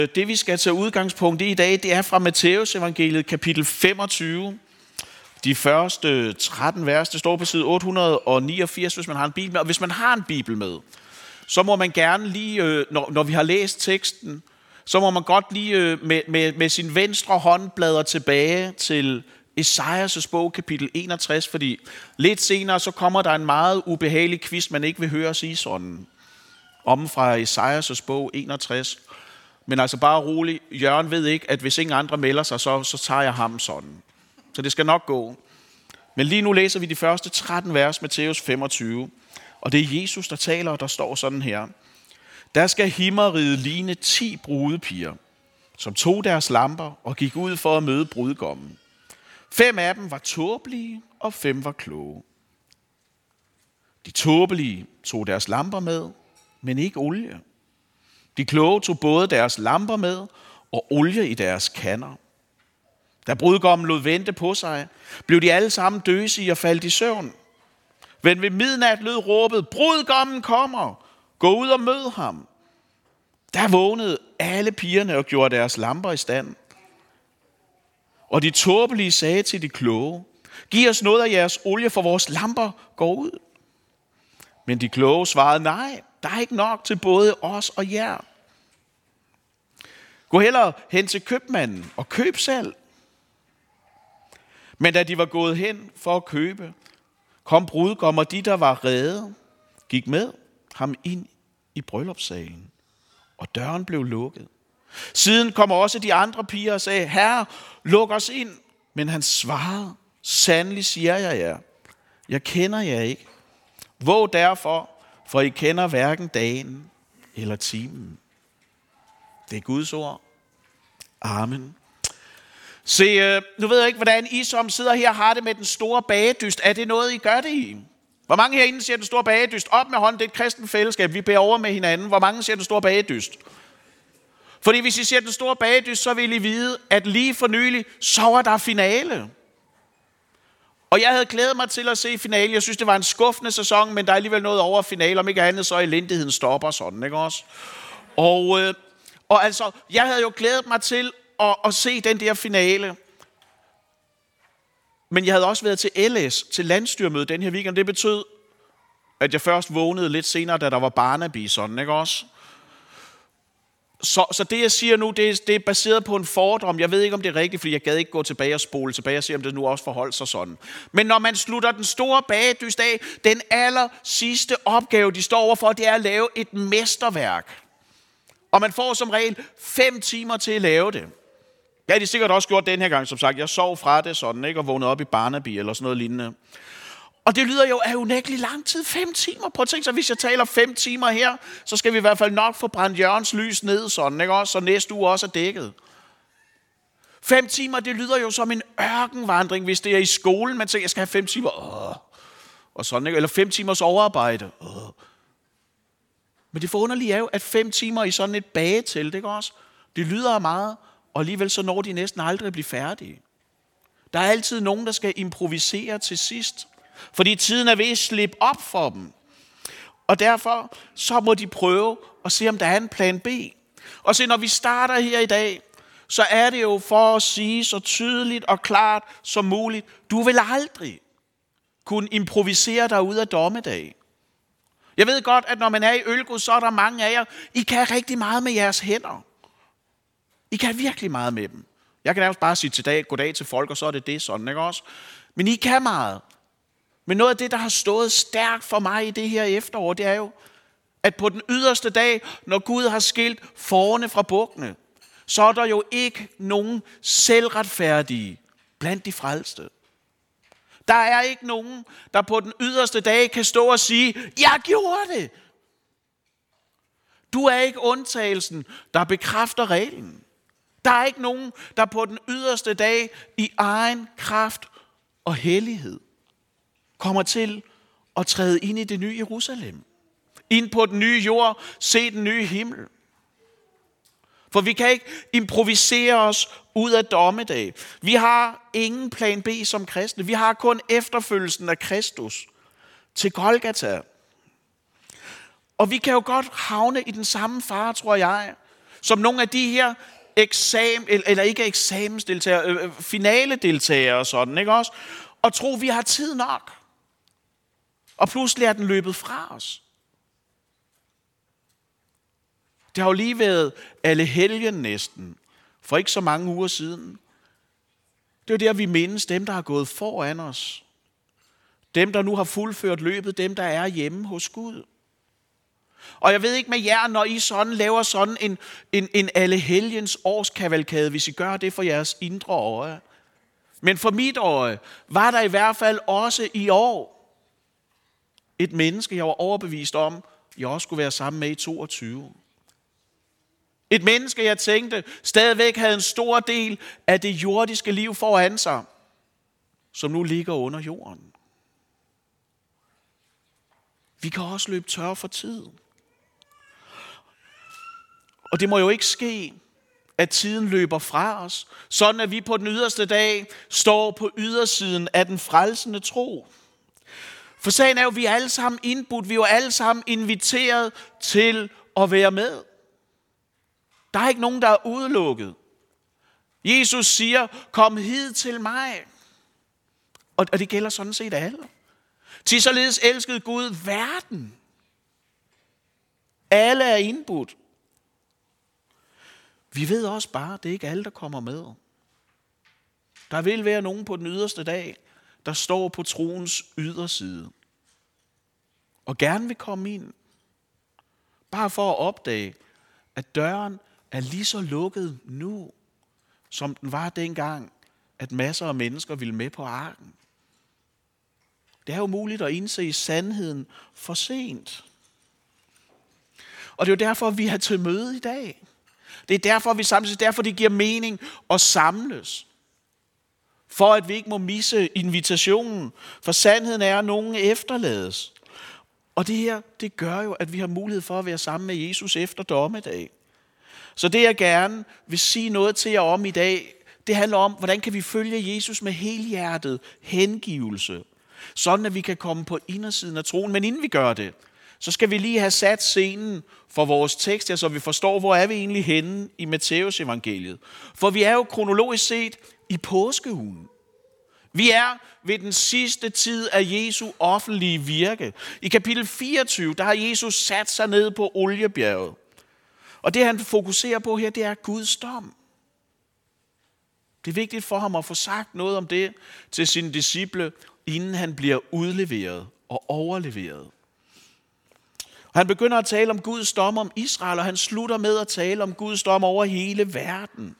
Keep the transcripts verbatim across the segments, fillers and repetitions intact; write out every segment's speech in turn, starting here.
Det vi skal tage udgangspunkt i i dag, det er fra Matthæus evangeliet kapitel femogtyve. De første tretten vers, det står på side otte hundrede niogfirs, hvis man har en bibel med. Og hvis man har en bibel med, så må man gerne lige, når, når vi har læst teksten, så må man godt lige med, med, med sin venstre hånd bladre tilbage til Esajas bog kapitel enogtres, fordi lidt senere så kommer der en meget ubehagelig quiz, man ikke vil høre sige sådan, om fra Esajas bog enogtres. Men altså bare rolig, Jørgen ved ikke, at hvis ingen andre melder sig, så, så tager jeg ham sådan. Så det skal nok gå. Men lige nu læser vi de første tretten vers, Matthæus femogtyve. Og det er Jesus, der taler, og der står sådan her. Der skal himmeriget ligne ti brudepiger, som tog deres lamper og gik ud for at møde brudgommen. Fem af dem var tåbelige, og fem var kloge. De tåbelige tog deres lamper med, men ikke olie. De kloge tog både deres lamper med og olie i deres kander. Da brudgommen lod vente på sig, blev de alle sammen døsige og faldt i søvn. Men ved midnat lød råbet, brudgommen kommer, gå ud og mød ham. Der vågnede alle pigerne og gjorde deres lamper i stand. Og de tåbelige sagde til de kloge, giv os noget af jeres olie, for vores lamper går ud. Men de kloge svarede, nej, der er ikke nok til både os og jer. Gå hellere hen til købmanden og køb selv. Men da de var gået hen for at købe, kom brudgommen, og de, der var rede, gik med ham ind i bryllupssalen, og døren blev lukket. Siden kom også de andre piger og sagde, herre, luk os ind. Men han svarede, sandelig siger jeg jer, jeg kender jer ikke. Våg derfor, for I kender hverken dagen eller timen. Det er Guds ord. Amen. Se, nu ved jeg ikke, hvordan I som sidder her har det med den store bagedyst. Er det noget, I gør det i? Hvor mange herinde siger den store bagedyst? Op med hånden, det er et kristent fællesskab. Vi bærer over med hinanden. Hvor mange siger den store bagedyst? Fordi hvis I siger den store bagedyst, så vil I vide, at lige for nylig, så var der finale. Og jeg havde glædet mig til at se finale. Jeg synes, det var en skuffende sæson, men der er alligevel noget over finale. Om ikke andet, så elendigheden stopper sådan, ikke også? Og, øh, og altså, jeg havde jo glædet mig til at, at se den der finale. Men jeg havde også været til L S, til landstyrmødet den her weekend. Det betød, at jeg først vågnede lidt senere, da der var Barnaby sådan, ikke også? Så, så det, jeg siger nu, det er, det er baseret på en fordom. Jeg ved ikke, om det er rigtigt, fordi jeg gad ikke gå tilbage og spole tilbage og se, om det nu også forholdt sig sådan. Men når man slutter den store bagedyst af, den aller sidste opgave, de står overfor, det er at lave et mesterværk. Og man får som regel fem timer til at lave det. Ja, de sikkert også gjort den her gang, som sagt. Jeg sov fra det sådan, ikke? Og vågnede op i Barnaby eller sådan noget lignende. Og det lyder jo af unægtelig lang tid. Fem timer. Prøv at tænke sig, hvis jeg taler fem timer her, så skal vi i hvert fald nok få brændt Jørgens lys ned sådan, ikke også? Så næste uge også er dækket. Fem timer, det lyder jo som en ørkenvandring, hvis det er i skolen. Man tænker, jeg skal have fem timer. Åh. Og sådan, ikke? Eller fem timers overarbejde. Åh. Men det forunderlige er jo, at fem timer i sådan et bagetelt, ikke også? Det lyder meget, og alligevel så når de næsten aldrig at blive færdige. Der er altid nogen, der skal improvisere til sidst. Fordi tiden er ved at slippe op for dem. Og derfor så må de prøve at se, om der er en plan B. Og se, når vi starter her i dag, så er det jo for at sige så tydeligt og klart som muligt, du vil aldrig kunne improvisere dig ud af dommedag. Jeg ved godt, at når man er i Ølgod, så er der mange af jer, I kan rigtig meget med jeres hænder. I kan virkelig meget med dem. Jeg kan nærmest bare sige til dag, goddag til folk, og så er det det sådan, ikke også? Men I kan meget. Men noget af det, der har stået stærkt for mig i det her efterår, det er jo, at på den yderste dag, når Gud har skilt fårene fra bukkene, så er der jo ikke nogen selvretfærdige blandt de frelste. Der er ikke nogen, der på den yderste dag kan stå og sige, jeg gjorde det. Du er ikke undtagelsen, der bekræfter reglen. Der er ikke nogen, der på den yderste dag i egen kraft og hellighed kommer til at træde ind i det nye Jerusalem. Ind på den nye jord, se den nye himmel. For vi kan ikke improvisere os ud af dommedag. Vi har ingen plan B som kristne. Vi har kun efterfølgelsen af Kristus til Golgata. Og vi kan jo godt havne i den samme fare, tror jeg, som nogle af de her eksamen, eller ikke eksamensdeltagere, øh, finaledeltagere og sådan, ikke også? Og tro, vi har tid nok. Og pludselig er den løbet fra os. Det har jo lige været alle helgen næsten, for ikke så mange uger siden. Det er jo der, vi mindes dem, der har gået foran os. Dem, der nu har fuldført løbet, dem, der er hjemme hos Gud. Og jeg ved ikke med jer, når I sådan laver sådan en, en, en allehelgens årskavalkade, hvis I gør det for jeres indre øje. Men for mit øje var der i hvert fald også i år et menneske, jeg var overbevist om, jeg også skulle være sammen med i toogtyve. Et menneske, jeg tænkte, stadigvæk havde en stor del af det jordiske liv foran sig, som nu ligger under jorden. Vi kan også løbe tør for tid. Og det må jo ikke ske, at tiden løber fra os, sådan at vi på den yderste dag står på ydersiden af den frelsende tro. For sagen er jo, at vi er alle sammen indbudt, vi er jo alle sammen inviteret til at være med. Der er ikke nogen, der er udelukket. Jesus siger, kom hid til mig. Og det gælder sådan set alle. Til således elskede Gud verden. Alle er indbudt. Vi ved også bare, at det er ikke alle, der kommer med. Der vil være nogen på den yderste dag, der står på troens yderside. Og gerne vil komme ind. Bare for at opdage, at døren er lige så lukket nu, som den var dengang, at masser af mennesker ville med på arken. Det er jo muligt at indse sandheden for sent. Og det er jo derfor, vi er til møde i dag. Det er derfor, vi samles. Det er derfor, det giver mening at samles. For at vi ikke må misse invitationen. For sandheden er, at nogen efterlades. Og det her, det gør jo, at vi har mulighed for at være sammen med Jesus efter dommedag. Så det, jeg gerne vil sige noget til jer om i dag, det handler om, hvordan kan vi følge Jesus med helhjertet hengivelse. Sådan, at vi kan komme på indersiden af troen. Men inden vi gør det, så skal vi lige have sat scenen for vores tekst, ja, så vi forstår, hvor er vi egentlig henne i Matteus evangeliet. For vi er jo kronologisk set i påskeugen. Vi er ved den sidste tid af Jesu offentlige virke. I kapitel fireogtyve, der har Jesus sat sig ned på Oliebjerget. Og det, han fokuserer på her, det er Guds dom. Det er vigtigt for ham at få sagt noget om det til sine disciple, inden han bliver udleveret og overleveret. Og han begynder at tale om Guds dom om Israel, og han slutter med at tale om Guds dom over hele verden.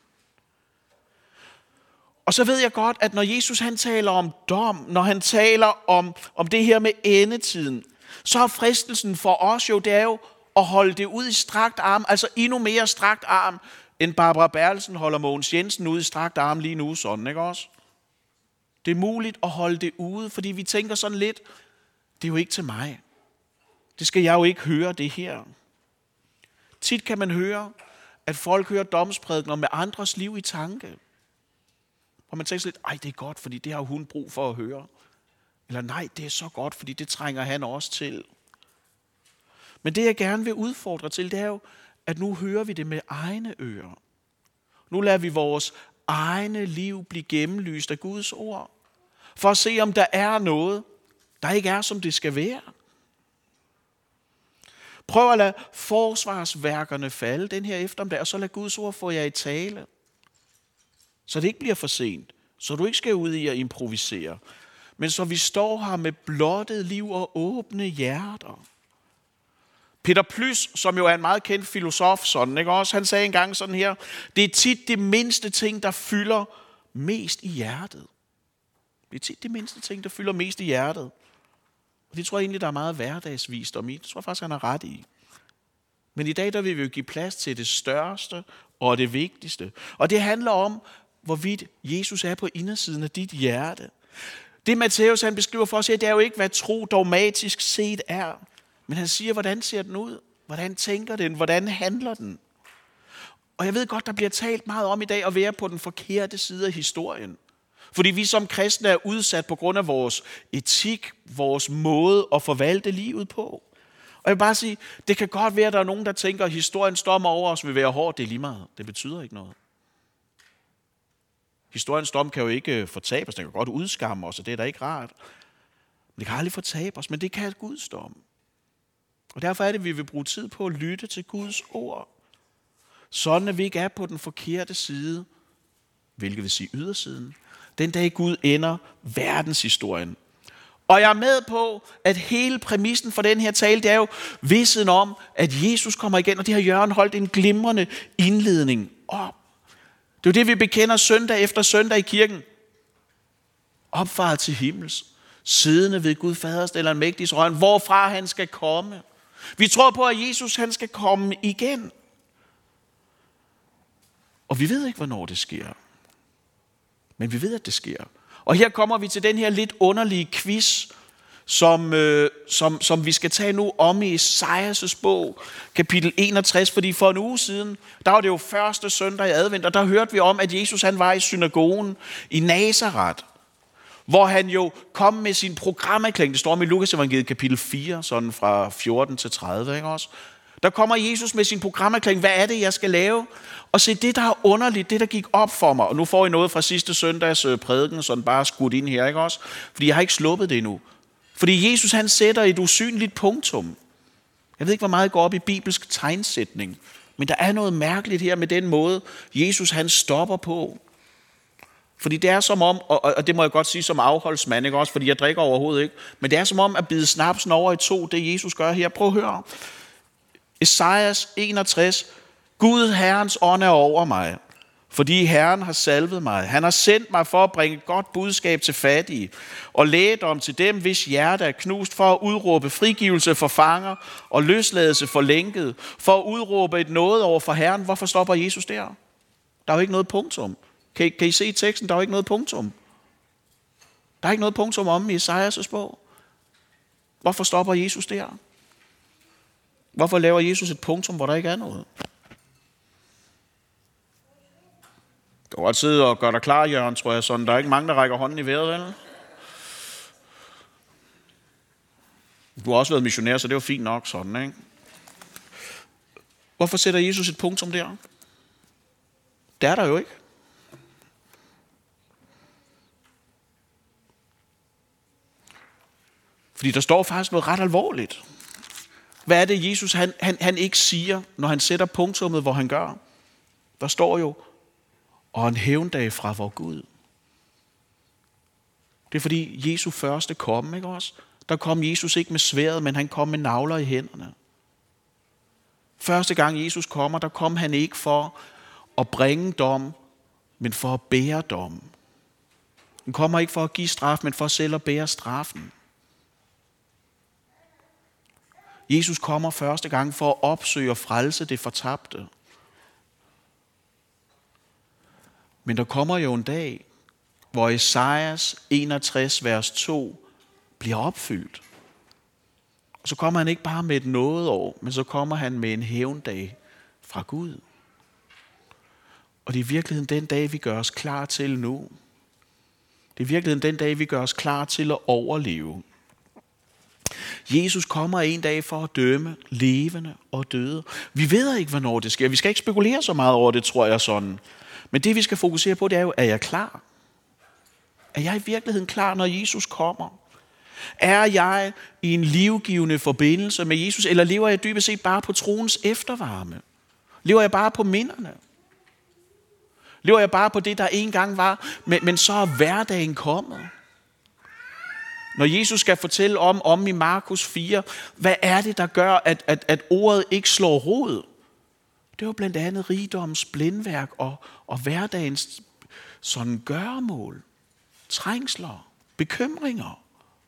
Og så ved jeg godt, at når Jesus han taler om dom, når han taler om, om det her med endetiden, så er fristelsen for os jo, det er jo at holde det ud i strakt arm, altså endnu mere strakt arm, end Barbara Bertelsen holder Mogens Jensen ud i strakt arm lige nu, sådan, ikke også? Det er muligt at holde det ude, fordi vi tænker sådan lidt, det er jo ikke til mig. Det skal jeg jo ikke høre det her. Tit kan man høre, at folk hører domsprædikener med andres liv i tanke. Og man tænker sådan lidt, ej, det er godt, fordi det har hun brug for at høre. Eller nej, det er så godt, fordi det trænger han også til. Men det, jeg gerne vil udfordre til, det er jo, at nu hører vi det med egne ører. Nu lader vi vores egne liv blive gennemlyst af Guds ord. For at se, om der er noget, der ikke er, som det skal være. Prøv at lade forsvarsværkerne falde den her eftermiddag, og så lad Guds ord få jer i tale. Så det ikke bliver for sent. Så du ikke skal ud i at improvisere. Men så vi står her med blottet liv og åbne hjerter. Peter Plys, som jo er en meget kendt filosof, sådan, ikke også? Han sagde engang sådan her, det er tit det mindste ting, der fylder mest i hjertet. Det er tit det mindste ting, der fylder mest i hjertet. Og det tror jeg egentlig, der er meget hverdagsvist om i. Det tror jeg faktisk, han har ret i. Men i dag, der vil vi jo give plads til det største og det vigtigste. Og det handler om, hvorvidt Jesus er på indersiden af dit hjerte. Det Matteus han beskriver for os her, det er jo ikke, hvad tro dogmatisk set er. Men han siger, hvordan ser den ud? Hvordan tænker den? Hvordan handler den? Og jeg ved godt, der bliver talt meget om i dag at være på den forkerte side af historien. Fordi vi som kristne er udsat på grund af vores etik, vores måde at forvalte livet på. Og jeg vil bare sige, det kan godt være, at der er nogen, der tænker, at historiens dom over os vil være hård. Det er lige meget. Det betyder ikke noget. Historiens dom kan jo ikke fortabe os. Den kan godt udskamme os, og det er da ikke rart. Men det kan aldrig fortabe os, men det kan Guds dom. Og derfor er det, at vi vil bruge tid på at lytte til Guds ord. Sådan at vi ikke er på den forkerte side, hvilket vil sige ydersiden. Den dag Gud ender verdenshistorien. Og jeg er med på, at hele præmissen for den her tale, det er jo vidsen om, at Jesus kommer igen, og det har Jørgen holdt en glimrende indledning op. Det er jo det, vi bekender søndag efter søndag i kirken. Opfaret til himmels, siddende ved Gud Faders eller en mægtigs højre, hvorfra han skal komme. Vi tror på, at Jesus han skal komme igen. Og vi ved ikke, hvornår det sker. Men vi ved, at det sker. Og her kommer vi til den her lidt underlige quiz, som, øh, som, som vi skal tage nu om i Esajas' bog, kapitel enogtres. Fordi for en uge siden, der var det jo første søndag i advent, og der hørte vi om, at Jesus han var i synagogen i Nazaret, hvor han jo kom med sin programerklæring. Det står om i Lukas evangeliet kapitel fire, sådan fra fjorten til tredive, ikke også? Der kommer Jesus med sin programerklæring. Hvad er det, jeg skal lave? Og se, det der er underligt, det der gik op for mig, og nu får I noget fra sidste søndags prædiken, sådan bare skudt ind her, ikke også? Fordi jeg har ikke sluppet det endnu. Fordi Jesus han sætter et usynligt punktum. Jeg ved ikke, hvor meget går op i bibelsk tegnsætning, men der er noget mærkeligt her med den måde, Jesus han stopper på. Fordi det er som om, og det må jeg godt sige som afholdsmand, ikke også? Fordi jeg drikker overhovedet ikke, men det er som om at bide snapsen over i to, det Jesus gør her. Prøv at høre. Esajas enogtres. Gud, Herrens ånd er over mig, fordi Herren har salvet mig. Han har sendt mig for at bringe godt budskab til fattige, og lægedom til dem, hvis hjerte er knust, for at udråbe frigivelse for fanger og løsladelse for lænket, for at udråbe et nåde over for Herren. Hvorfor stopper Jesus der? Der er jo ikke noget punktum. Kan I, kan I se i teksten? Der er jo ikke noget punktum. Der er ikke noget punktum om i Esajas' bog. Hvorfor stopper Jesus der? Hvorfor laver Jesus et punktum, hvor der ikke er noget? Du kan godt sidde og gøre dig klar, Jørgen, tror jeg. Sådan. Der er ikke mange, der rækker hånden i vejret, vel? Du har også været missionær, så det var fint nok sådan, ikke? Hvorfor sætter Jesus et punktum der? Det er der jo ikke. Fordi der står faktisk noget ret alvorligt. Hvad er det, Jesus han, han, han ikke siger, når han sætter punktummet, hvor han gør? Der står jo, og en hævndag fra vor Gud. Det er fordi Jesu første kom, ikke også? Der kom Jesus ikke med sværdet, men han kom med nagler i hænderne. Første gang Jesus kommer, der kom han ikke for at bringe dom, men for at bære dom. Han kommer ikke for at give straf, men for selv at bære straffen. Jesus kommer første gang for at opsøge og frelse det fortabte. Men der kommer jo en dag, hvor Esajas enogtres, vers to bliver opfyldt. Og så kommer han ikke bare med et nådeår, men så kommer han med en hævndag fra Gud. Og det er i virkeligheden den dag, vi gør os klar til nu. Det er i virkeligheden den dag, vi gør os klar til at overleve. Jesus kommer en dag for at dømme levende og døde. Vi ved ikke, hvornår det sker. Vi skal ikke spekulere så meget over det, tror jeg sådan. Men det, vi skal fokusere på, det er jo, er jeg klar? Er jeg i virkeligheden klar, når Jesus kommer? Er jeg i en livgivende forbindelse med Jesus, eller lever jeg dybest set bare på troens eftervarme? Lever jeg bare på minderne? Lever jeg bare på det, der engang var, men, men så er hverdagen kommet? Når Jesus skal fortælle om, om i Markus fire, hvad er det, der gør, at, at, at ordet ikke slår rod? Det var blandt andet rigdoms blindværk og, og hverdagens sådan gøremål, trængsler, bekymringer.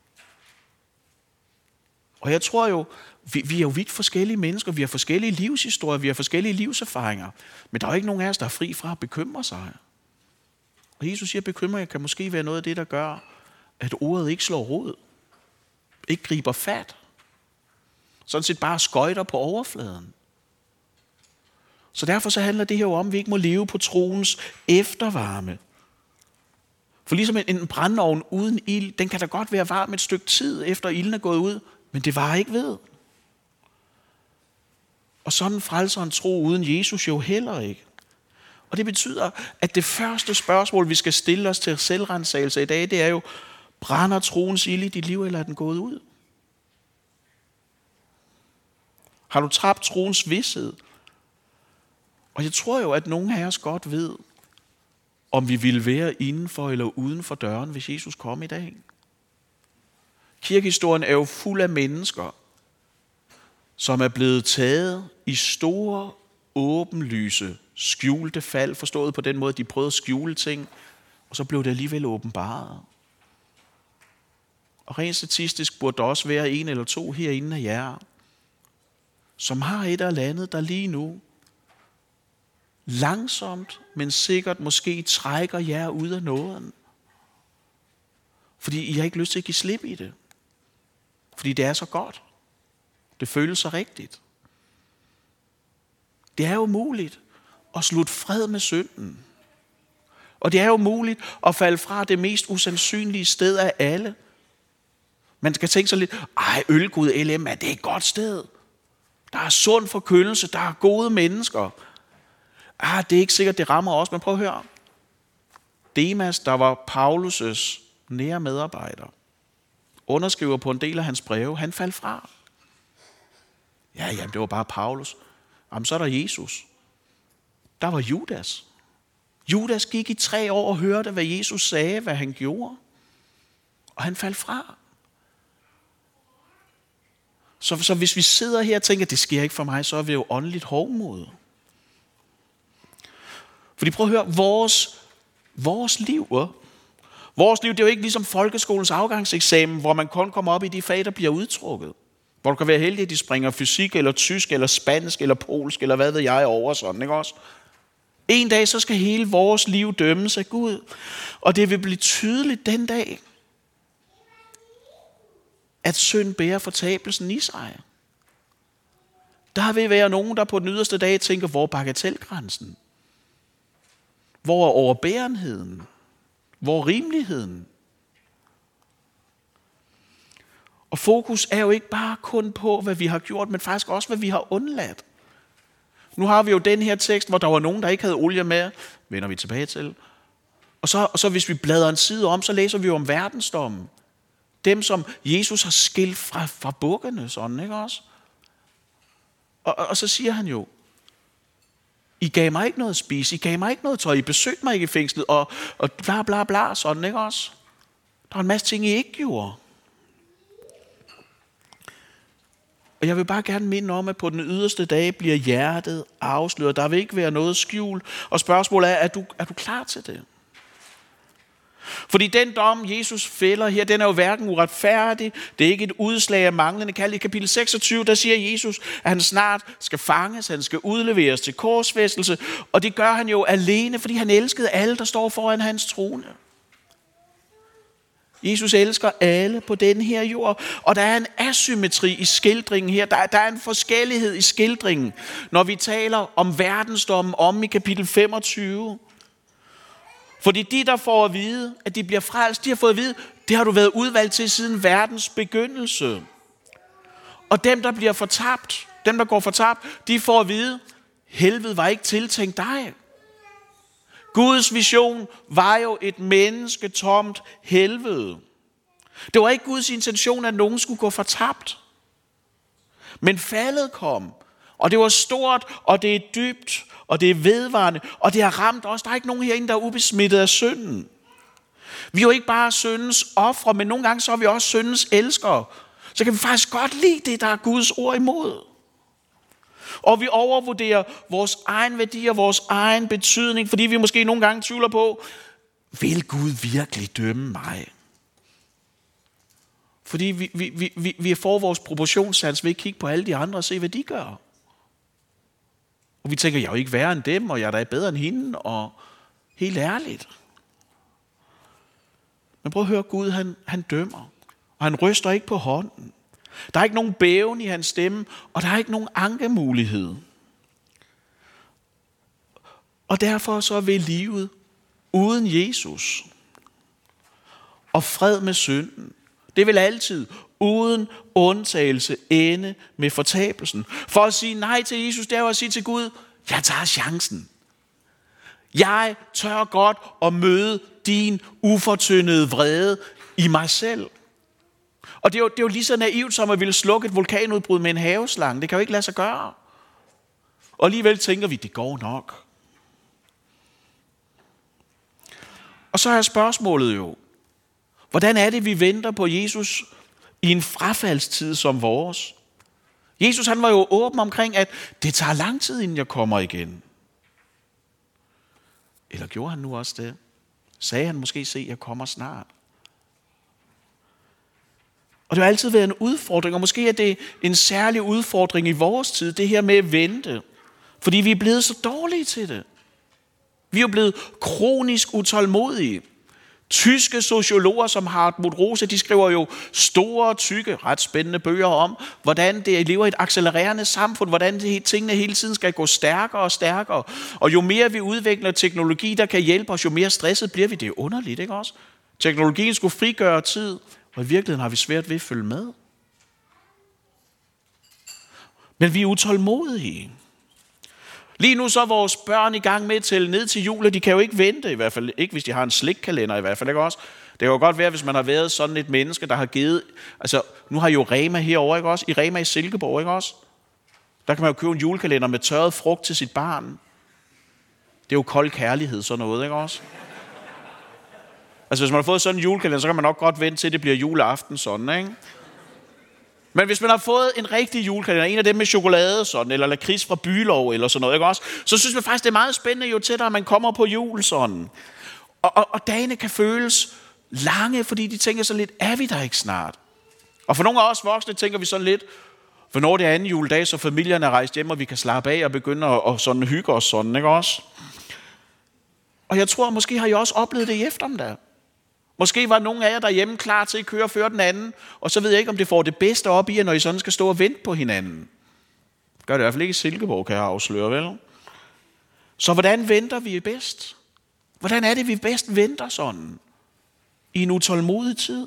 Og jeg tror jo, vi, vi er jo vidt forskellige mennesker, vi har forskellige livshistorier, vi har forskellige livserfaringer, men der er jo ikke nogen af os, der er fri fra at bekymre sig. Og Jesus siger, at bekymringer kan måske være noget af det, der gør, at ordet ikke slår rod, ikke griber fat, sådan set bare skøjter på overfladen. Så derfor så handler det her jo om, at vi ikke må leve på troens eftervarme. For ligesom en brændeovn uden ild, den kan da godt være varm et stykke tid, efter ilden er gået ud, men det varer ikke ved. Og sådan frelser en tro uden Jesus jo heller ikke. Og det betyder, at det første spørgsmål, vi skal stille os til selvrensagelse i dag, det er jo, brænder troens ild i dit liv, eller er den gået ud? Har du tabt troens vished? Og jeg tror jo, at nogle af os godt ved, om vi ville være indenfor eller uden for døren, hvis Jesus kom i dag. Kirkehistorien er jo fuld af mennesker, som er blevet taget i store, åbenlyse, skjulte fald, forstået på den måde, at de prøvede at skjule ting, og så blev det alligevel åbenbaret. Og rent statistisk burde der også være en eller to herinde af jer, som har et eller andet, der lige nu langsomt, men sikkert måske trækker jer ud af nåden. Fordi I har ikke lyst til at give slip i det. Fordi det er så godt. Det føles så rigtigt. Det er jo muligt at slutte fred med synden. Og det er jo muligt at falde fra det mest usandsynlige sted af alle. Man skal tænke sig lidt, ej, Ølgud L M, er det et godt sted? Der er sund forkyndelse, der er gode mennesker. Ah, det er ikke sikkert, det rammer os, men prøv at høre. Demas, der var Paulus' nære medarbejder, underskriver på en del af hans breve, han faldt fra. Ja, jamen, det var bare Paulus. Jamen, så er der Jesus. Der var Judas. Judas gik i tre år og hørte, hvad Jesus sagde, hvad han gjorde. Og han faldt fra. Så, så hvis vi sidder her og tænker, det sker ikke for mig, så er vi jo åndeligt hovmod. Fordi prøv at høre, vores, vores liv, vores liv, det er jo ikke ligesom folkeskolens afgangseksamen, hvor man kun kommer op i de fag, der bliver udtrukket. Hvor du kan være heldig, at de springer fysik, eller tysk, eller spansk, eller polsk, eller hvad ved jeg over sådan, ikke også? En dag, så skal hele vores liv dømmes af Gud. Og det vil blive tydeligt den dag, at synd bærer fortabelsen i sig. Der vil være nogen, der på den yderste dag tænker, hvor er bagatelgrænsen? Hvor er overbærenheden? Hvor er rimeligheden? Og fokus er jo ikke bare kun på, hvad vi har gjort, men faktisk også, hvad vi har undladt. Nu har vi jo den her tekst, hvor der var nogen, der ikke havde olie med. Vender vi tilbage til. Og så, og så hvis vi bladrer en side om, så læser vi jo om verdensdommen. Dem, som Jesus har skilt fra, fra bukkene, sådan, ikke også? Og, og, og så siger han jo, I gav mig ikke noget at spise, I gav mig ikke noget tøj, I besøgte mig ikke i fængslet, og, og bla bla bla, sådan, ikke også? Der var en masse ting, I ikke gjorde. Og jeg vil bare gerne minde om, at på den yderste dag bliver hjertet afsløret. Der vil ikke være noget skjul. Og spørgsmålet er, er du, er du klar til det? Fordi den dom, Jesus fælder her, den er jo hverken uretfærdig. Det er ikke et udslag af manglende kald. I kapitel seksogtyve, der siger Jesus, at han snart skal fanges, han skal udleveres til korsfæstelse. Og det gør han jo alene, fordi han elskede alle, der står foran hans trone. Jesus elsker alle på den her jord, og der er en asymmetri i skildringen her. Der, der er en forskellighed i skildringen, når vi taler om verdensdommen om i kapitel femogtyve. Fordi de, der får at vide, at de bliver frelst, de har fået at vide, det har du været udvalgt til siden verdens begyndelse. Og dem, der bliver fortabt, dem, der går fortabt, de får at vide, helvede var ikke tiltænkt dig. Guds vision var jo et mennesketomt helvede. Det var ikke Guds intention, at nogen skulle gå fortabt. Men faldet kom, og det var stort, og det er dybt, og det er vedvarende, og det har ramt os. Der er ikke nogen herinde, der er ubesmittet af synden. Vi er jo ikke bare syndens ofre, men nogle gange så er vi også syndens elskere. Så kan vi faktisk godt lide det, der er Guds ord imod. Og vi overvurderer vores egen værdi og vores egen betydning, fordi vi måske nogle gange tvivler på, vil Gud virkelig dømme mig? Fordi vi, vi, vi, vi får vores proportionssans ved at kigge på alle de andre og se, hvad de gør. Og vi tænker, jeg er jo ikke værre end dem, og jeg er da bedre end hende, og helt ærligt. Men prøv at høre, Gud han, han dømmer, og han ryster ikke på hånden. Der er ikke nogen bæven i hans stemme, og der er ikke nogen ankemulighed. Og derfor så vil livet uden Jesus og fred med synden, Det vil altid, uden undtagelse, ende med fortabelsen. For at sige nej til Jesus, det er jo at sige til Gud, jeg tager chancen. Jeg tør godt at møde din ufortyndede vrede i mig selv. Og det er, jo, det er jo lige så naivt som at ville slukke et vulkanudbrud med en haveslange. Det kan jo ikke lade sig gøre. Og alligevel tænker vi, det går nok. Og så er spørgsmålet jo, hvordan er det, vi venter på Jesus i en frafaldstid som vores? Jesus han var jo åben omkring, at det tager lang tid, inden jeg kommer igen. Eller gjorde han nu også det? Sagde han måske, se, jeg kommer snart? Og det har altid været en udfordring, og måske er det en særlig udfordring i vores tid, det her med at vente. Fordi vi er blevet så dårlige til det. Vi er jo blevet kronisk utålmodige. Tyske sociologer som Hartmut Rosa, de skriver jo store, tykke, ret spændende bøger om, hvordan det lever i et accelererende samfund, hvordan det, tingene hele tiden skal gå stærkere og stærkere. Og jo mere vi udvikler teknologi, der kan hjælpe os, jo mere stresset bliver vi. Det er underligt, ikke også? Teknologien skulle frigøre tid, og i virkeligheden har vi svært ved at følge med. Men vi er utålmodige. Lige nu så er vores børn i gang med at tælle ned til jul, og de kan jo ikke vente, i hvert fald ikke hvis de har en slikkalender i hvert fald, ikke også? Det kan jo godt være, hvis man har været sådan et menneske, der har givet, altså nu har jo Rema herovre, ikke også? I Rema i Silkeborg, ikke også? Der kan man jo købe en julekalender med tørret frugt til sit barn. Det er jo kold kærlighed, sådan noget, ikke også? Altså hvis man har fået sådan en julekalender, så kan man nok godt vente til, at det bliver juleaften sådan, ikke? Men hvis man har fået en rigtig julekalender, en af dem med chokolade sådan, eller lakrids fra Bylov eller sådan noget, ikke også? Så synes man faktisk, det er meget spændende, jo tættere man kommer på jul sådan. Og, og, og dagene kan føles lange, fordi de tænker så lidt, er vi der ikke snart? Og for nogle af os voksne tænker vi sådan lidt, hvornår det er anden juledag, så familierne er rejst hjem, og vi kan slappe af og begynde at og sådan hygge os sådan, ikke også? Og jeg tror, måske har I også oplevet det i eftermiddag. Måske var nogle af jer derhjemme klar til at køre før den anden, og så ved jeg ikke, om det får det bedste op i jer, når I sådan skal stå og vente på hinanden. Gør det i hvert fald ikke i Silkeborg, kan jeg afsløre, vel? Så hvordan venter vi bedst? Hvordan er det, vi bedst venter sådan? I en utålmodig tid?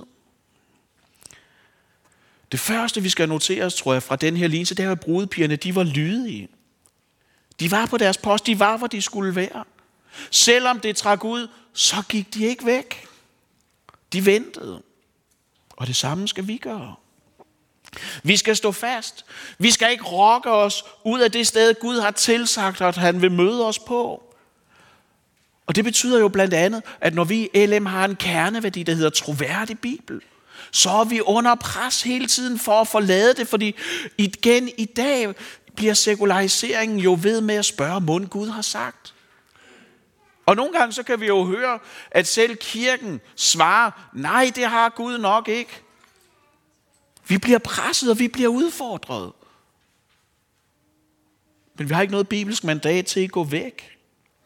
Det første, vi skal notere os, tror jeg, fra den her lignelse, det er, at brudepigerne, de var lydige. De var på deres post, de var, hvor de skulle være. Selvom det trak ud, så gik de ikke væk. De ventede. Og det samme skal vi gøre. Vi skal stå fast. Vi skal ikke rokke os ud af det sted, Gud har tilsagt, at han vil møde os på. Og det betyder jo blandt andet, at når vi i L M har en kerneværdi, der hedder troværdig Bibel, så er vi under pres hele tiden for at forlade det, fordi igen i dag bliver sekulariseringen jo ved med at spørge, om Gud har sagt. Og nogle gange så kan vi jo høre, at selv kirken svarer, nej, det har Gud nok ikke. Vi bliver presset, og vi bliver udfordret. Men vi har ikke noget bibelsk mandat til at gå væk.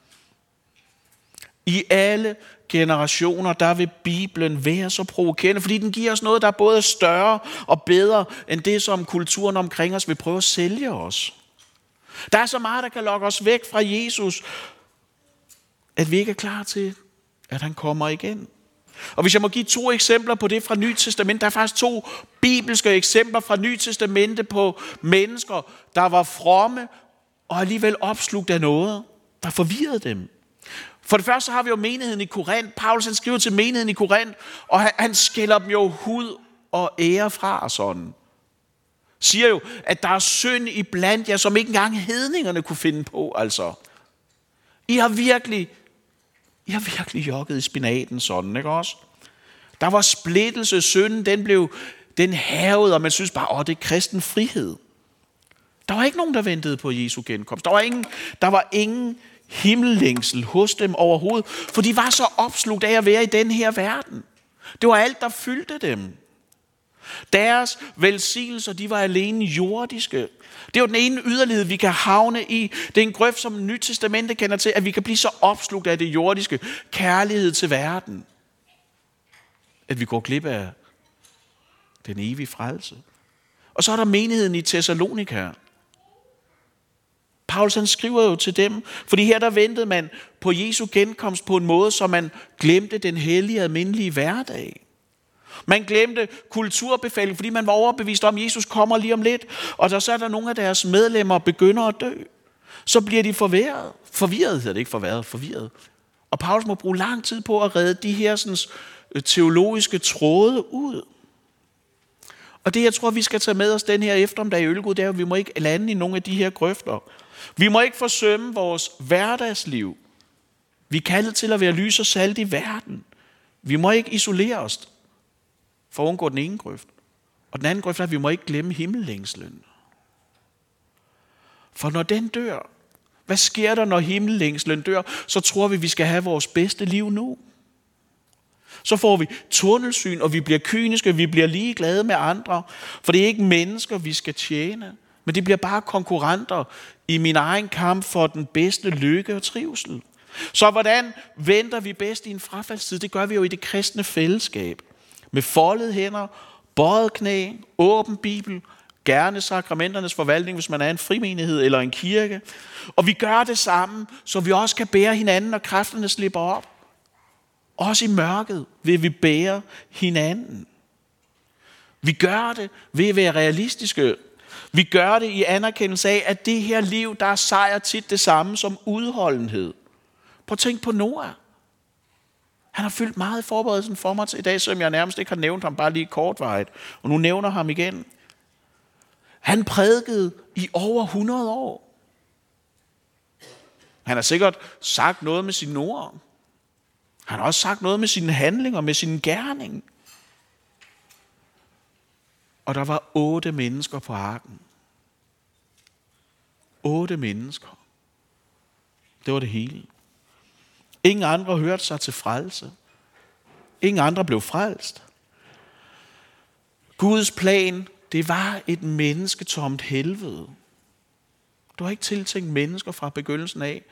I alle generationer, der vil Bibelen være så provokerende, fordi den giver os noget, der er både større og bedre, end det, som kulturen omkring os vil prøve at sælge os. Der er så meget, der kan lokke os væk fra Jesus, at vi ikke er klar til, at han kommer igen. Og hvis jeg må give to eksempler på det fra Nyt Testament, der er faktisk to bibelske eksempler fra Nyt Testamente på mennesker, der var fromme og alligevel opslugt af noget, der forvirrede dem. For det første så har vi jo menigheden i Korinth. Paulus han skriver til menigheden i Korinth, og han, han skælder dem jo hud og ære fra og sådan. Siger jo, at der er synd iblandt jer, som ikke engang hedningerne kunne finde på, altså. I har virkelig, I har virkelig jokket i spinaten sådan, ikke også? Der var splittelse, synden, den blev, den havede, og man synes bare, åh, det er kristen frihed. Der var ikke nogen, der ventede på Jesu genkomst. Der var ingen, der var ingen himmellængsel hos dem overhovedet, for de var så opslugt af at være i den her verden. Det var alt, der fyldte dem. Deres velsignelser, de var alene jordiske. Det er jo den ene yderlighed, vi kan havne i. Det er en grøft, som Nyt Testamente kender til, at vi kan blive så opslugt af det jordiske. Kærlighed til verden. At vi går glip af den evige frelse. Og så er der menigheden i Thessalonika. Paulus han skriver jo til dem, fordi her der ventede man på Jesu genkomst på en måde, så man glemte den hellige almindelige hverdag. Man glemte kulturbefalingen, fordi man var overbevist om, at Jesus kommer lige om lidt. Og der så er der nogle af deres medlemmer begynder at dø. Så bliver de forvirret. Forvirret hedder det ikke forvirret, forvirret. Og Paulus må bruge lang tid på at redde de her sådan, teologiske tråde ud. Og det, jeg tror, vi skal tage med os den her eftermiddag i Ølgod, det er, at vi må ikke lande i nogle af de her grøfter. Vi må ikke forsømme vores hverdagsliv. Vi er kaldet til at være lys og salt i verden. Vi må ikke isolere os for at undgå den ene grøft. Og den anden grøft er, at vi må ikke glemme himmellængslen. For når den dør, hvad sker der, når himmellængslen dør? Så tror vi, vi skal have vores bedste liv nu. Så får vi tunnelsyn, og vi bliver kyniske, vi bliver ligeglade med andre. For det er ikke mennesker, vi skal tjene. Men det bliver bare konkurrenter i min egen kamp for den bedste lykke og trivsel. Så hvordan venter vi bedst i en frafaldstid? Det gør vi jo i det kristne fællesskab. Med foldede hænder, bøjet knæ, åben bibel, gerne sakramenternes forvaltning, hvis man er en frimenighed eller en kirke. Og vi gør det sammen, så vi også kan bære hinanden, når kræfterne slipper op. Også i mørket vil vi bære hinanden. Vi gør det ved at være realistiske. Vi gør det i anerkendelse af, at det her liv, der er sejr tit det samme som udholdenhed. Prøv at tænk på Noah. Han har fyldt meget i forberedelsen for mig til i dag, selvom jeg nærmest ikke har nævnt ham bare lige kortvarigt. Og nu nævner ham igen. Han prædikede i over hundrede år. Han har sikkert sagt noget med sine ord. Han har også sagt noget med sine handlinger, med sin gerning. Og der var otte mennesker på arken. Otte mennesker. Det var det hele. Ingen andre hørte sig til frelse. Ingen andre blev frelst. Guds plan, det var et mennesketomt helvede. Du har ikke tiltænkt mennesker fra begyndelsen af.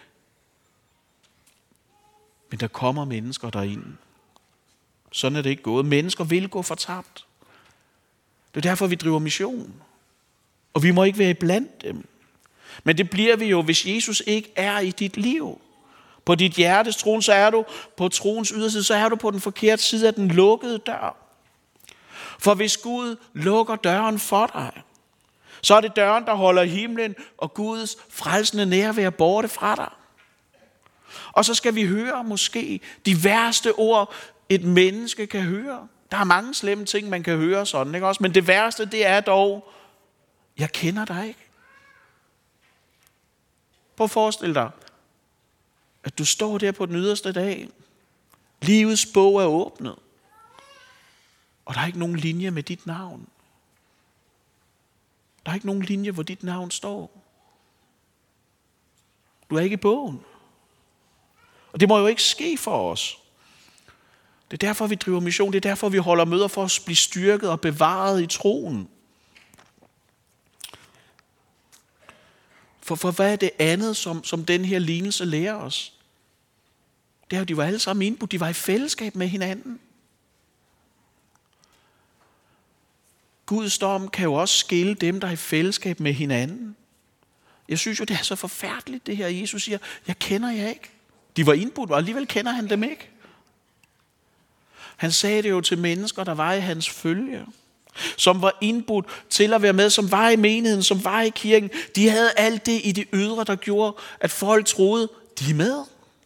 Men der kommer mennesker derind. Sådan er det ikke gået. Mennesker vil gå fortabt. Det er derfor, vi driver mission. Og vi må ikke være iblandt dem. Men det bliver vi jo, hvis Jesus ikke er i dit liv. På dit hjertes tron, så er du på troens yderside, så er du på den forkerte side af den lukkede dør. For hvis Gud lukker døren for dig, så er det døren, der holder himlen og Guds frelsende nærvær borte fra dig. Og så skal vi høre måske de værste ord, et menneske kan høre. Der er mange slemme ting, man kan høre sådan, ikke også? Men det værste, det er dog, jeg kender dig ikke. Prøv at forestille dig, at du står der på den yderste dag. Livets bog er åbnet. Og der er ikke nogen linje med dit navn. Der er ikke nogen linje, hvor dit navn står. Du er ikke i bogen. Og det må jo ikke ske for os. Det er derfor, vi driver mission. Det er derfor, vi holder møder for at blive styrket og bevaret i troen. For, for hvad er det andet, som, som den her lignelse lærer os? Det er jo, de var alle sammen indbudt. De var i fællesskab med hinanden. Guds dom kan jo også skille dem, der er i fællesskab med hinanden. Jeg synes jo, det er så forfærdeligt, det her. Jesus siger, jeg kender jer ikke. De var indbudt, og alligevel kender han dem ikke. Han sagde det jo til mennesker, der var i hans følge. Som var indbudt til at være med, som var i menigheden, som var i kirken. De havde alt det i det ydre, der gjorde, at folk troede, de er med.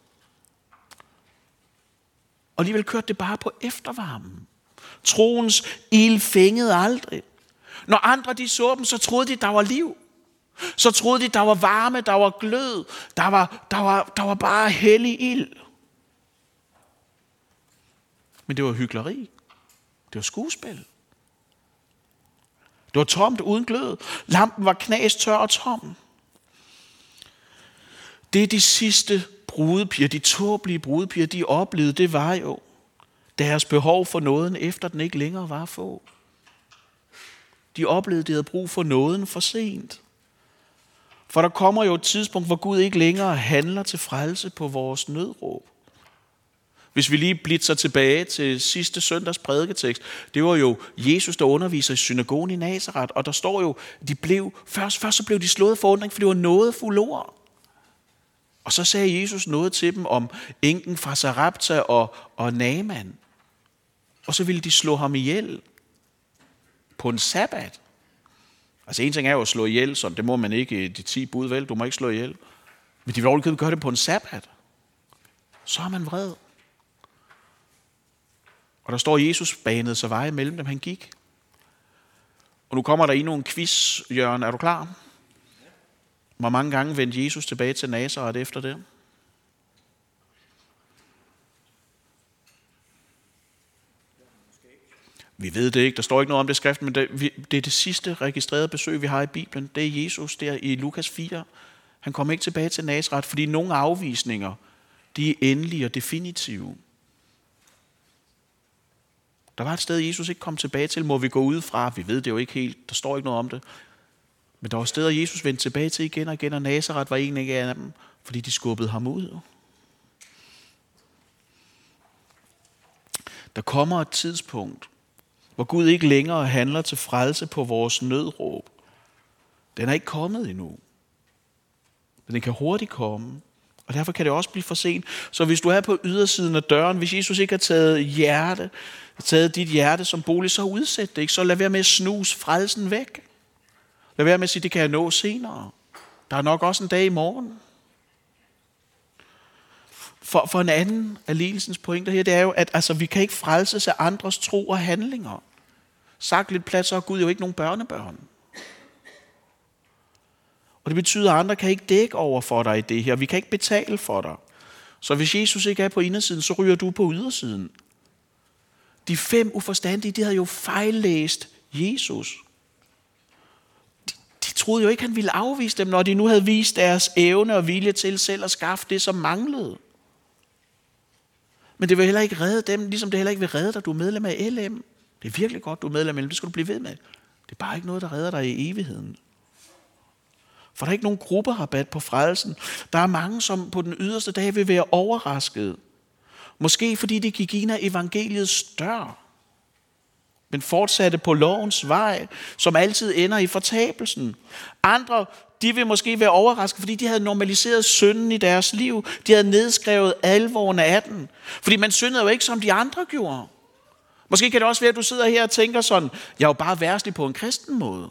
Og alligevel kørte det bare på eftervarmen. Troens ild fængede aldrig. Når andre de så dem, så troede de, der var liv. Så troede de, der var varme, der var glød, der var, der var, der var bare hellig ild. Men det var hykleri. Det var skuespil. Det var tomt uden glød. Lampen var knastør og tom. Det de sidste brudepiger, de tåbelige brudepiger, de oplevede, det var jo deres behov for nåden, efter den ikke længere var at få. De oplevede, at de havde brug for nåden for sent. For der kommer jo et tidspunkt, hvor Gud ikke længere handler til frelse på vores nødråb. Hvis vi lige blitzer tilbage til sidste søndags prædiketekst, det var jo Jesus, der underviser i synagogen i Nazaret, og der står jo, de blev, først, først så blev de slået for undring, for det var nådefulde ord. Og så sagde Jesus noget til dem om enken fra Sarepta og, og Naaman. Og så ville de slå ham ihjel på en sabbat. Altså en ting er jo at slå ihjel, så det må man ikke i de ti bud, vel? Du må ikke slå ihjel. Men de vil overhovedet gøre det på en sabbat. Så er man vred. Og der står, Jesus banede sig veje mellem dem, han gik. Og nu kommer der endnu en quiz, Jørgen. Er du klar? Hvor mange gange vendte Jesus tilbage til Nazaret efter det? Vi ved det ikke. Der står ikke noget om det i skriften, men det, det er det sidste registrerede besøg, vi har i Bibelen. Det er Jesus der i Lukas fire. Han kom ikke tilbage til Nazaret, fordi nogle afvisninger, de er endelige og definitive. Der var et sted, Jesus ikke kom tilbage til, må vi gå ud fra. Vi ved det jo ikke helt. Der står ikke noget om det. Men der var steder, Jesus vendte tilbage til igen og igen, og Nazaret var en af dem, fordi de skubbede ham ud. Der kommer et tidspunkt, hvor Gud ikke længere handler til frelse på vores nødråb. Den er ikke kommet endnu. Men den kan hurtigt komme. Og derfor kan det også blive for sent. Så hvis du er på ydersiden af døren, hvis Jesus ikke har taget hjerte, taget dit hjerte som bolig, så udsæt det ikke. Så lad være med at snuse frelsen væk. Lad være med at sige, det kan jeg nå senere. Der er nok også en dag i morgen. For, for en anden af lignelsens pointer her, det er jo, at altså, vi kan ikke frelses af andres tro og handlinger. Sagt lidt plat, så er Gud jo ikke nogen børnebørn. Og det betyder, at andre kan ikke dække over for dig i det her. Vi kan ikke betale for dig. Så hvis Jesus ikke er på indersiden, så ryger du på ydersiden. De fem uforstandige, de havde jo fejllæst Jesus. De, de troede jo ikke, han ville afvise dem, når de nu havde vist deres evne og vilje til selv at skaffe det, som manglede. Men det vil heller ikke redde dem, ligesom det heller ikke vil redde dig, du er medlem af L M. Det er virkelig godt, du er medlem af L M. Det skal du blive ved med. Det er bare ikke noget, der redder dig i evigheden. For der er ikke nogen grupperabat på frelsen. Der er mange, som på den yderste dag vil være overrasket. Måske fordi de gik ind af evangeliets dør, men fortsatte på lovens vej, som altid ender i fortabelsen. Andre, de vil måske være overrasket, fordi de havde normaliseret synden i deres liv. De havde nedskrevet alvoren af den. Fordi man syndede jo ikke, som de andre gjorde. Måske kan det også være, at du sidder her og tænker sådan, jeg er jo bare værtslig på en kristen måde.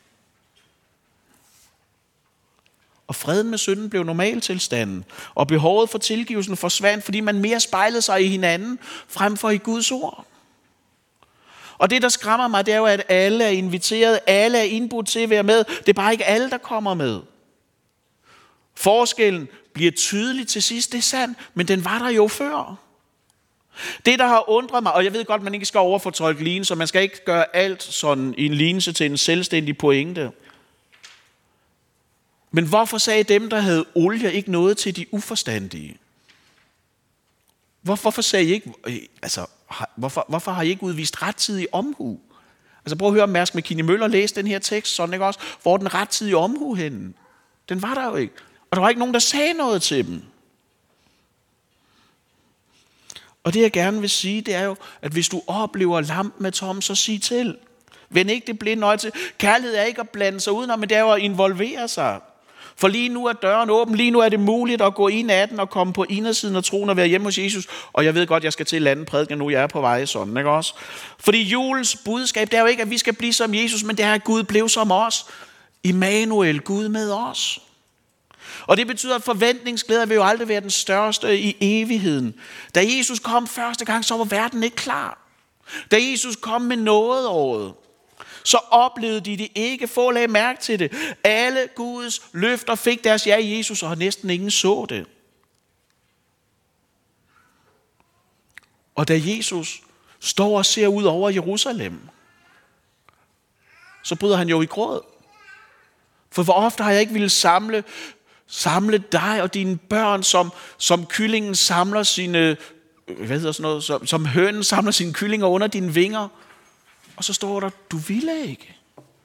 Og freden med synden blev normaltilstanden, og behovet for tilgivelsen forsvandt, fordi man mere spejlede sig i hinanden, frem for i Guds ord. Og det, der skræmmer mig, det er jo, at alle er inviteret, alle er indbudt til at være med. Det er bare ikke alle, der kommer med. Forskellen bliver tydelig til sidst, det er sandt, men den var der jo før. Det, der har undret mig, og jeg ved godt, man ikke skal overfortolke lignelse, så man skal ikke gøre alt sådan i en lignelse til en selvstændig pointe. Men hvorfor sagde dem, der havde olie, ikke noget til de uforstandige? Hvor, hvorfor sagde I ikke, altså, hvorfor, hvorfor har I ikke udvist rettidig omhu? Altså prøv at høre Mærsk McKinney Møller læse den her tekst, sådan ikke også? Hvor er den rettidige omhu henne? Den var der jo ikke. Og der var ikke nogen, der sagde noget til dem. Og det jeg gerne vil sige, det er jo, at hvis du oplever lampen med tom, så sig til. Vend ikke det blinde øje til. Kærlighed er ikke at blande sig udenom, men det er jo at involvere sig. For lige nu er døren åben, lige nu er det muligt at gå ind ad den og komme på indersiden af troen og være hjemme hos Jesus. Og jeg ved godt, jeg skal til lande prædiken nu, jeg er på vej sådan, ikke også? Fordi julens budskab, det er jo ikke, at vi skal blive som Jesus, men det er, at Gud blev som os. Immanuel, Gud med os. Og det betyder, at forventningsglæde vil jo aldrig være den største i evigheden. Da Jesus kom første gang, så var verden ikke klar. Da Jesus kom med nådeåret, så oplevede de det ikke. Få lagde mærke til det. Alle Guds løfter fik deres ja i Jesus, og næsten ingen så det. Og da Jesus står og ser ud over Jerusalem, så bryder han jo i gråd. For hvor ofte har jeg ikke ville samle, samle dig og dine børn, som, som kyllingen samler sine, hvad hedder sådan noget, som, som hønen samler sine kyllinger under dine vinger. Og så står der, du ville ikke.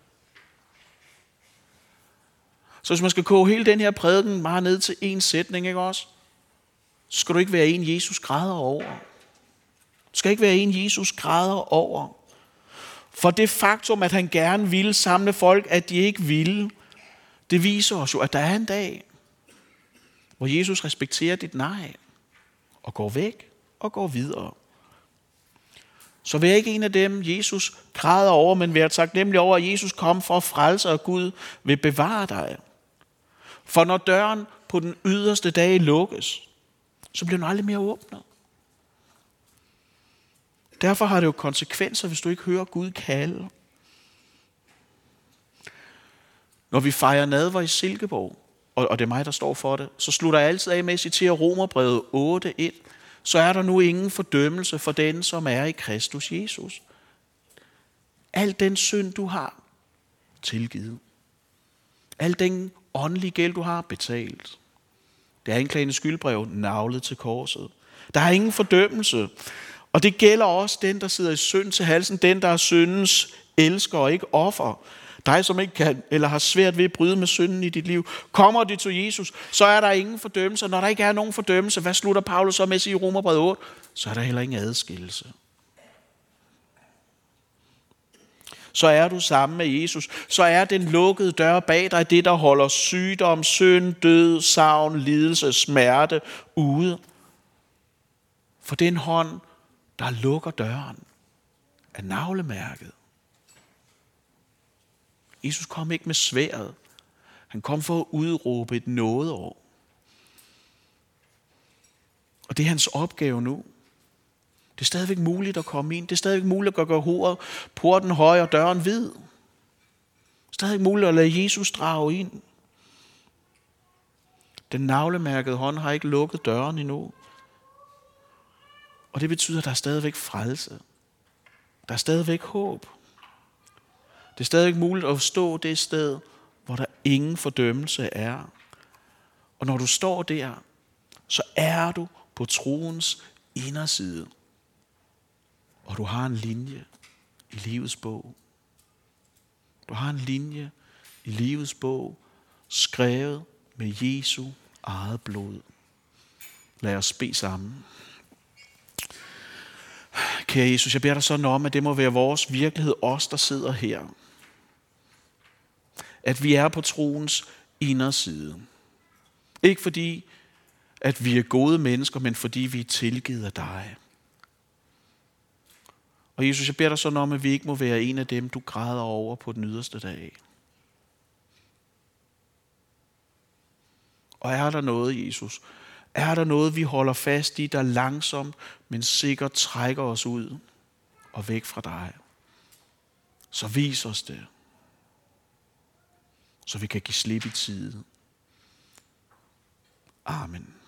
Så hvis man skal koge hele den her prædiken meget ned til en sætning, ikke også? Så skal du ikke være en, Jesus græder over. Du skal ikke være en, Jesus græder over. For det faktum, at han gerne ville samle folk, at de ikke ville, det viser os jo, at der er en dag, hvor Jesus respekterer dit nej, og går væk og går videre. Så vær ikke en af dem, Jesus græder over, men vær taknemmelig over, at Jesus kom for at frelse, og Gud vil bevare dig. For når døren på den yderste dag lukkes, så bliver den aldrig mere åbnet. Derfor har det jo konsekvenser, hvis du ikke hører Gud kalde. Når vi fejrer nadver i Silkeborg, og det er mig, der står for det, så slutter jeg altid af med at citere Romerbrevet otte et. Så er der nu ingen fordømmelse for den, som er i Kristus Jesus. Al den synd, du har, tilgivet. Al den åndelige gæld, du har, betalt. Det er anklagende skyldbrev, naglet til korset. Der er ingen fordømmelse. Og det gælder også den, der sidder i synd til halsen, den, der er syndens elsker og ikke offer. Dig, som ikke kan eller har svært ved at bryde med synden i dit liv. Kommer de til Jesus, så er der ingen fordømmelse. Når der ikke er nogen fordømmelse, hvad slutter Paulus så med at sige i Romerbrevet otte? Så er der heller ingen adskillelse. Så er du sammen med Jesus. Så er den lukkede dør bag dig det, der holder sygdom, synd, død, savn, lidelse, smerte ude. For den hånd, der lukker døren, er navlemærket. Jesus kom ikke med sværdet. Han kom for at udråbe et nådeår. Og det er hans opgave nu. Det er stadigvæk muligt at komme ind. Det er stadigvæk muligt at gøre hovedet, porten høj og døren vid. Det er stadigvæk muligt at lade Jesus drage ind. Den navlemærkede hånd har ikke lukket døren endnu. Og det betyder, at der er stadigvæk frelse. Der er stadigvæk håb. Det er stadig muligt at stå det sted, hvor der ingen fordømmelse er. Og når du står der, så er du på troens inderside. Og du har en linje i livets bog. Du har en linje i livets bog, skrevet med Jesu eget blod. Lad os bede sammen. Kære Jesus, jeg beder dig sådan om, at det må være vores virkelighed, os der sidder her. At vi er på troens inderside. Ikke fordi, at vi er gode mennesker, men fordi vi er tilgivet af dig. Og Jesus, jeg beder dig sådan om, at vi ikke må være en af dem, du græder over på den yderste dag. Og er der noget, Jesus, er der noget, vi holder fast i, der langsomt, men sikkert trækker os ud og væk fra dig, så vis os det. Så vi kan give slip i tide. Amen.